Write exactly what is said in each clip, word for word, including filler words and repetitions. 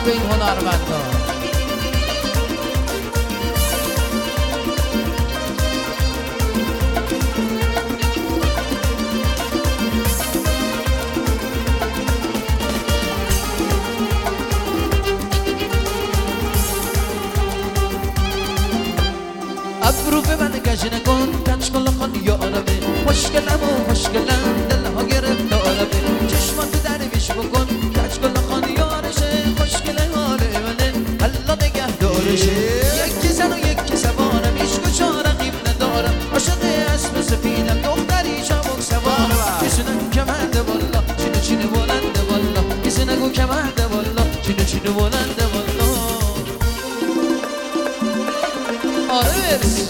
به این هنرمندان. ابرو به من گج نکن کچ کن لخان یارمه خوشگلم و خوشگلم دلها گرفت آرمه چشماتو درویش بکن کچ کن لخان یارشه خوشگله حاله منه الله نگه دارشه یکی زن و یکی سوارم عشق و چا رقیب ندارم عاشق اسب سفیدم دختری چابک سوارم کسی نگو که مرده والا چینه چینه بلنده والا کسی نگو که مرده والا چینه چینه بلنده والا. آره برس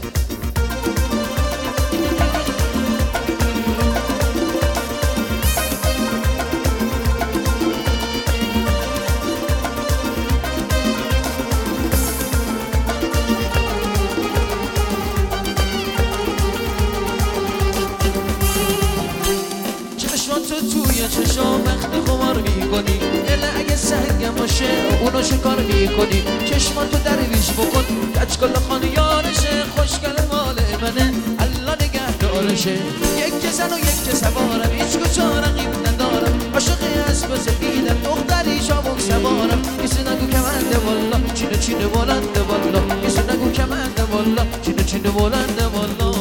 تو توی چشام وقت خمار میکنی دل اگه سنگم باشه اونو شکار میکنی چشماتو درویش بکن کچ کن لخان یارشه خوشگل مال منه الله نگه دارشه یک زن و یک سوارم هیچ کجا رقیب ندارم عاشق اسب سفیدم دختری چابک سوارم کسی نگو که منده والا چینه چینه بلنده والا کسی نگو که منده والا چینه چینه بلنده والا.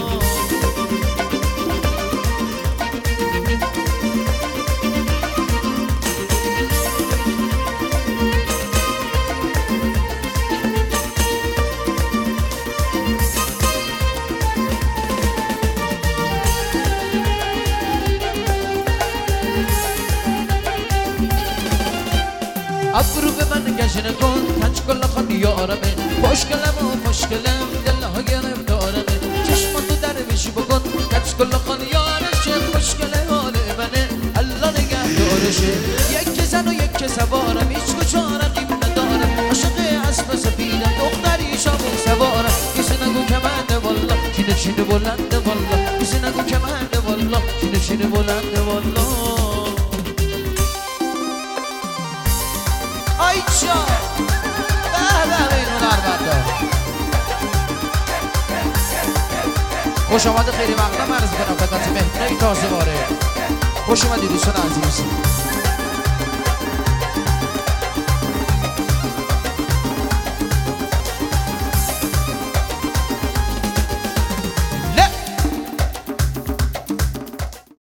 ابرو به من گج نکن کچ کن لخان یارمه خوشگلم و خوشگلم دلها گرفت آرمه چشماتو درویش بکن کچ کن لخان یارشه خوشگله حاله منه الله نگه دارشه یک زن و یک سوارم هیچ کجا رقیب ندارم عاشق اسب سفیدم دختری چابک سوارم کسی نگو که منده والا چینه چینه بلنده والا کسی نگو که منده والا چینه چینه بلنده والا. آیچا به به این هنرمندان خوش آمده خیلی مقدم عرض کنم خدمت مهمونای تازه وارد خوش اومدید دوستان عزیز.